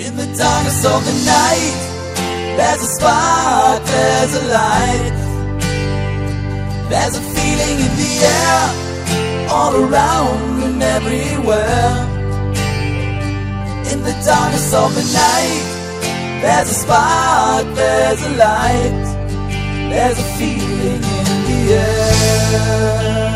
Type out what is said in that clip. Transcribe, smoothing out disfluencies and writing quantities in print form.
In the darkness of the night, there's a spark, there's a light. There's a feeling in the air, all around and everywhere. In the darkness of the night, there's a spark, there's a light. There's a feeling in the air.